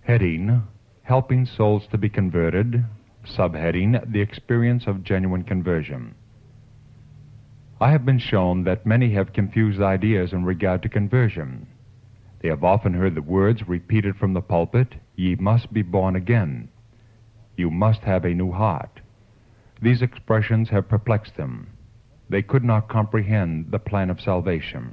Heading: Helping Souls to be Converted. Subheading: The Experience of Genuine Conversion. I have been shown that many have confused ideas in regard to conversion. They have often heard the words repeated from the pulpit, "Ye must be born again." "You must have a new heart." These expressions have perplexed them. They could not comprehend the plan of salvation.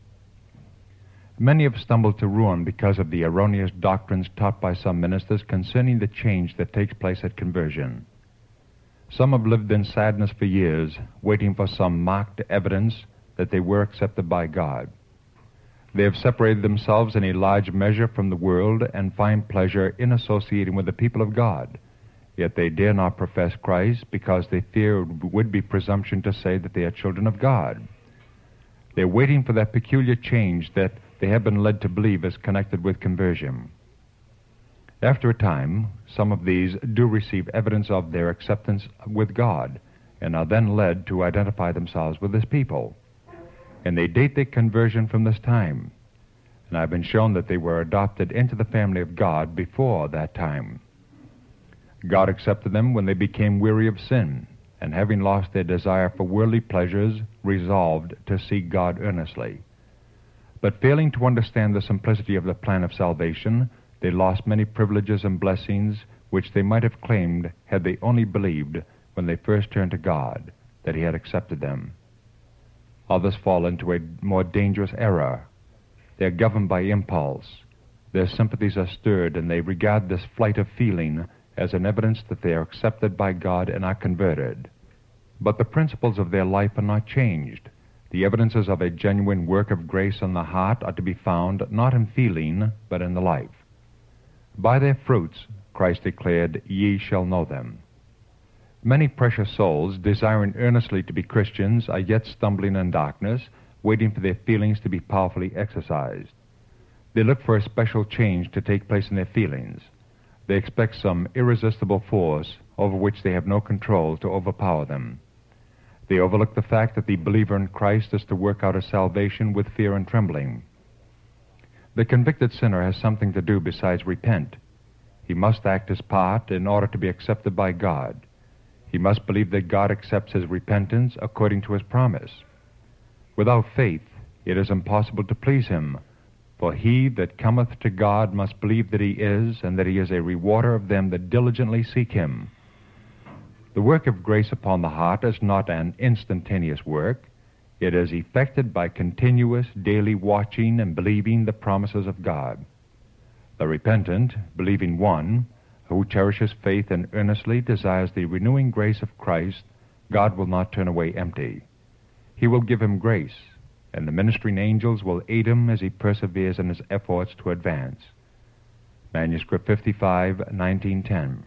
Many have stumbled to ruin because of the erroneous doctrines taught by some ministers concerning the change that takes place at conversion. Some have lived in sadness for years, waiting for some marked evidence that they were accepted by God. They have separated themselves in a large measure from the world and find pleasure in associating with the people of God. Yet they dare not profess Christ because they fear it would be presumption to say that they are children of God. They're waiting for that peculiar change that they have been led to believe is connected with conversion. After a time, some of these do receive evidence of their acceptance with God and are then led to identify themselves with His people. And they date their conversion from this time. And I've been shown that they were adopted into the family of God before that time. God accepted them when they became weary of sin, and having lost their desire for worldly pleasures, resolved to seek God earnestly. But failing to understand the simplicity of the plan of salvation, they lost many privileges and blessings which they might have claimed had they only believed when they first turned to God that He had accepted them. Others fall into a more dangerous error. They are governed by impulse. Their sympathies are stirred, and they regard this flight of feeling as an evidence that they are accepted by God and are converted. But the principles of their life are not changed. The evidences of a genuine work of grace on the heart are to be found not in feeling, but in the life. By their fruits, Christ declared, "Ye shall know them." Many precious souls, desiring earnestly to be Christians, are yet stumbling in darkness, waiting for their feelings to be powerfully exercised. They look for a special change to take place in their feelings. They expect some irresistible force over which they have no control to overpower them. They overlook the fact that the believer in Christ is to work out his salvation with fear and trembling. The convicted sinner has something to do besides repent. He must act his part in order to be accepted by God. He must believe that God accepts his repentance according to His promise. Without faith, it is impossible to please Him, for he that cometh to God must believe that He is, and that He is a rewarder of them that diligently seek Him. The work of grace upon the heart is not an instantaneous work. It is effected by continuous, daily watching and believing the promises of God. The repentant, believing one, who cherishes faith and earnestly desires the renewing grace of Christ, God will not turn away empty. He will give him grace, and the ministering angels will aid him as he perseveres in his efforts to advance. Manuscript 55, 1910.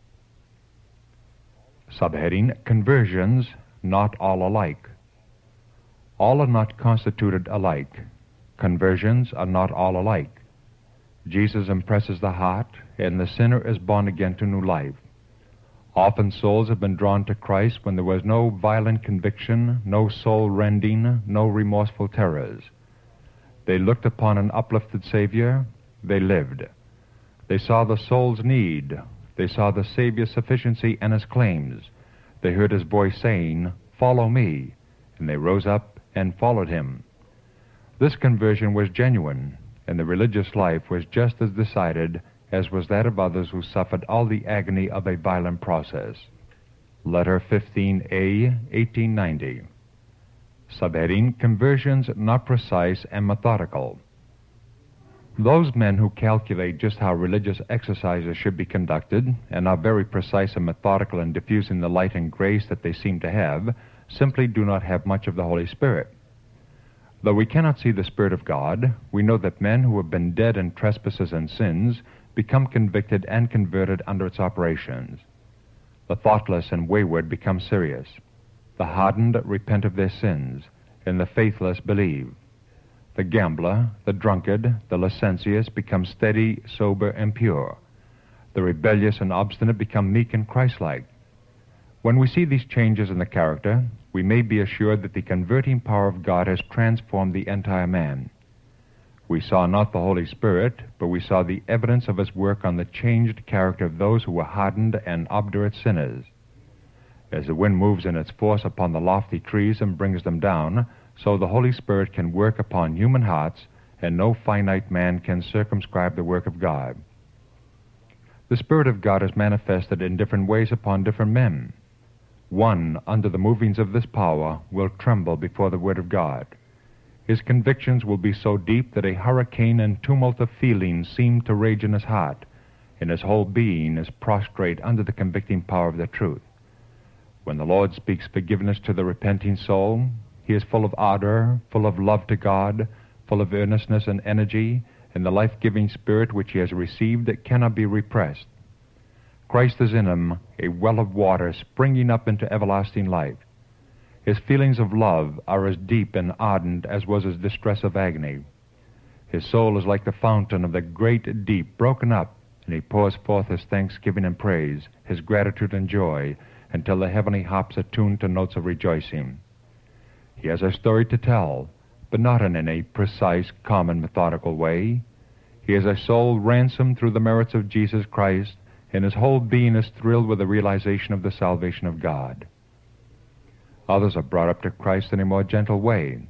Subheading: Conversions, not all alike. All are not constituted alike. Conversions are not all alike. Jesus impresses the heart, and the sinner is born again to new life. Often souls have been drawn to Christ when there was no violent conviction, no soul-rending, no remorseful terrors. They looked upon an uplifted Savior. They lived. They saw the soul's need. They saw the Savior's sufficiency and His claims. They heard His voice saying, "Follow me," and they rose up and followed Him. This conversion was genuine, and the religious life was just as decided as was that of others who suffered all the agony of a violent process. Letter 15A, 1890. Subheading: Conversions not precise and methodical. Those men who calculate just how religious exercises should be conducted and are very precise and methodical in diffusing the light and grace that they seem to have simply do not have much of the Holy Spirit. Though we cannot see the Spirit of God, we know that men who have been dead in trespasses and sins become convicted and converted under its operations. The thoughtless and wayward become serious. The hardened repent of their sins, and the faithless believe. The gambler, the drunkard, the licentious become steady, sober, and pure. The rebellious and obstinate become meek and Christ-like. When we see these changes in the character, we may be assured that the converting power of God has transformed the entire man. We saw not the Holy Spirit, but we saw the evidence of his work on the changed character of those who were hardened and obdurate sinners. As the wind moves in its force upon the lofty trees and brings them down, so the Holy Spirit can work upon human hearts, and no finite man can circumscribe the work of God. The Spirit of God is manifested in different ways upon different men. One, under the movings of this power, will tremble before the Word of God. His convictions will be so deep that a hurricane and tumult of feelings seem to rage in his heart, and his whole being is prostrate under the convicting power of the truth. When the Lord speaks forgiveness to the repenting soul, he is full of ardor, full of love to God, full of earnestness and energy, and the life-giving spirit which he has received that cannot be repressed. Christ is in him, a well of water springing up into everlasting life. His feelings of love are as deep and ardent as was his distress of agony. His soul is like the fountain of the great deep broken up, and he pours forth his thanksgiving and praise, his gratitude and joy, until the heavenly harps are tuned to notes of rejoicing. He has a story to tell, but not in any precise, common, methodical way. He is a soul ransomed through the merits of Jesus Christ, and his whole being is thrilled with the realization of the salvation of God. Others are brought up to Christ in a more gentle way.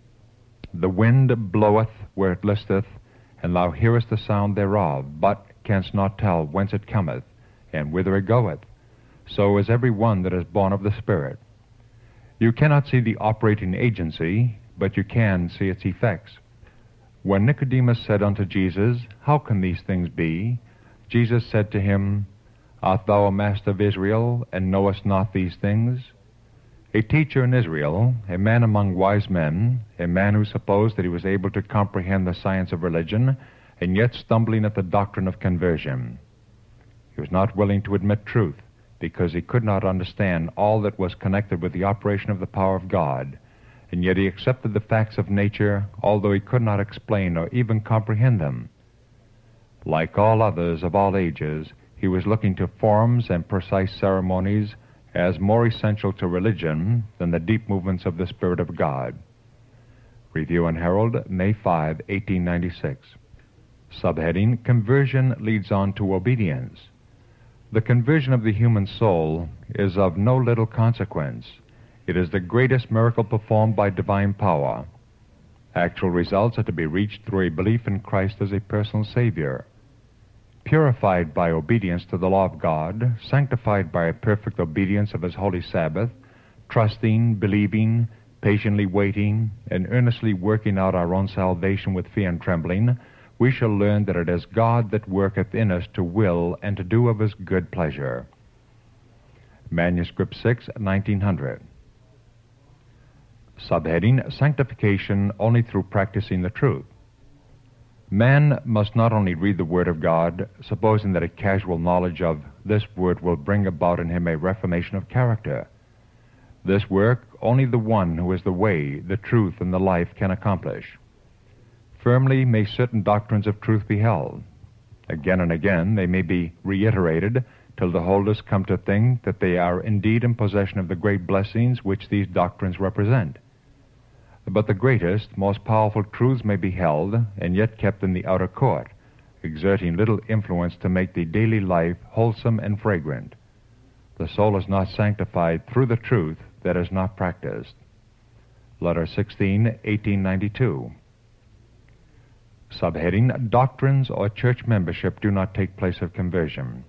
The wind bloweth where it listeth, and thou hearest the sound thereof, but canst not tell whence it cometh, and whither it goeth. So is every one that is born of the Spirit. You cannot see the operating agency, but you can see its effects. When Nicodemus said unto Jesus, How can these things be? Jesus said to him, Art thou a master of Israel, and knowest not these things? A teacher in Israel, a man among wise men, a man who supposed that he was able to comprehend the science of religion, and yet stumbling at the doctrine of conversion. He was not willing to admit truth, because he could not understand all that was connected with the operation of the power of God, and yet he accepted the facts of nature, although he could not explain or even comprehend them. Like all others of all ages, he was looking to forms and precise ceremonies as more essential to religion than the deep movements of the Spirit of God. Review and Herald, May 5, 1896. Subheading, Conversion leads on to obedience. The conversion of the human soul is of no little consequence. It is the greatest miracle performed by divine power. Actual results are to be reached through a belief in Christ as a personal Savior. Purified by obedience to the law of God, sanctified by a perfect obedience of his holy Sabbath, trusting, believing, patiently waiting, and earnestly working out our own salvation with fear and trembling, we shall learn that it is God that worketh in us to will and to do of his good pleasure. Manuscript 6, 1900. Subheading, Sanctification only through practicing the truth. Man must not only read the Word of God, supposing that a casual knowledge of this Word will bring about in him a reformation of character. This work only the one who is the way, the truth, and the life can accomplish. Firmly may certain doctrines of truth be held. Again and again they may be reiterated till the holders come to think that they are indeed in possession of the great blessings which these doctrines represent. But the greatest, most powerful truths may be held and yet kept in the outer court, exerting little influence to make the daily life wholesome and fragrant. The soul is not sanctified through the truth that is not practiced. Letter 16, 1892. Subheading, Doctrines or church membership do not take place of conversion.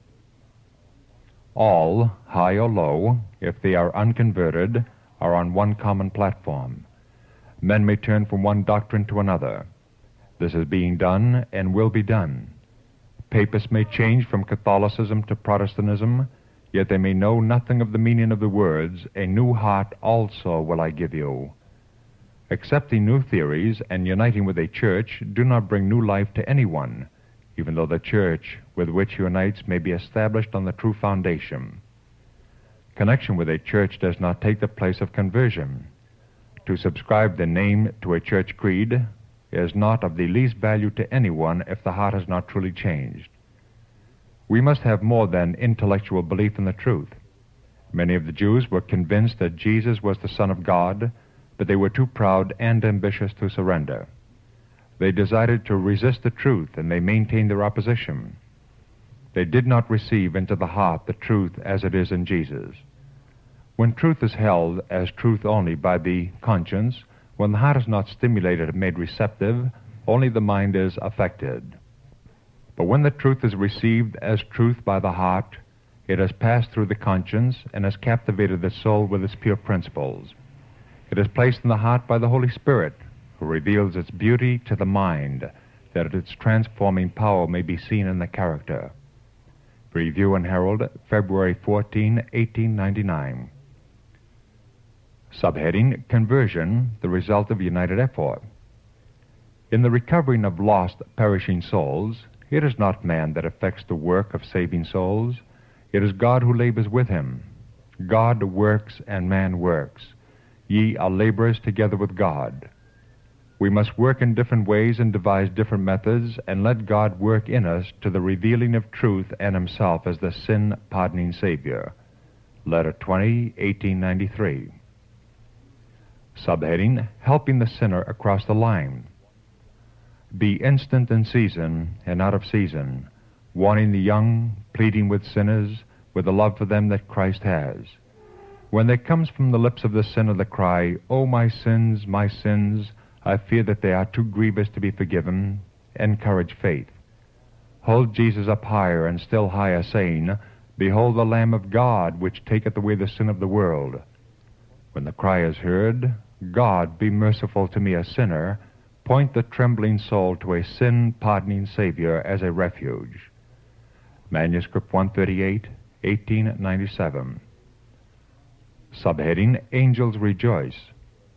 All, high or low, if they are unconverted, are on one common platform. Men may turn from one doctrine to another. This is being done and will be done. Papists may change from Catholicism to Protestantism, yet they may know nothing of the meaning of the words, "A new heart also will I give you." Accepting new theories and uniting with a church do not bring new life to anyone, even though the church with which he unites may be established on the true foundation. Connection with a church does not take the place of conversion. To subscribe the name to a church creed is not of the least value to anyone if the heart is not truly changed. We must have more than intellectual belief in the truth. Many of the Jews were convinced that Jesus was the Son of God, but they were too proud and ambitious to surrender. They decided to resist the truth, and they maintained their opposition. They did not receive into the heart the truth as it is in Jesus. When truth is held as truth only by the conscience, when the heart is not stimulated and made receptive, only the mind is affected. But when the truth is received as truth by the heart, it has passed through the conscience and has captivated the soul with its pure principles. It is placed in the heart by the Holy Spirit, who reveals its beauty to the mind, that its transforming power may be seen in the character. Review and Herald, February 14, 1899. Subheading, Conversion, the result of united effort. In the recovering of lost, perishing souls, it is not man that effects the work of saving souls. It is God who labors with him. God works and man works. Ye are laborers together with God. We must work in different ways and devise different methods, and let God work in us to the revealing of truth and himself as the sin-pardoning Savior. Letter 20, 1893. Subheading, Helping the Sinner Across the Line. Be instant in season and out of season, warning the young, pleading with sinners, with the love for them that Christ has. When there comes from the lips of the sinner the cry, "O my sins, I fear that they are too grievous to be forgiven," encourage faith. Hold Jesus up higher and still higher, saying, "Behold the Lamb of God, which taketh away the sin of the world." When the cry is heard, "God, be merciful to me, a sinner," point the trembling soul to a sin-pardoning Savior as a refuge. Manuscript 138, 1897. Subheading, Angels Rejoice.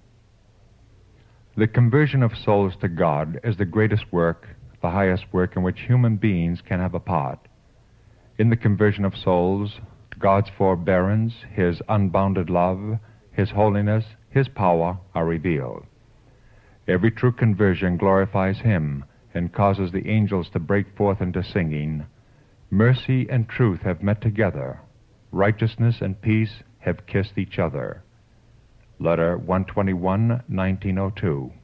The conversion of souls to God is the greatest work, the highest work in which human beings can have a part. In the conversion of souls, God's forbearance, his unbounded love, his holiness, his power are revealed. Every true conversion glorifies him and causes the angels to break forth into singing, "Mercy and truth have met together. Righteousness and peace have kissed each other." Letter 121, 1902.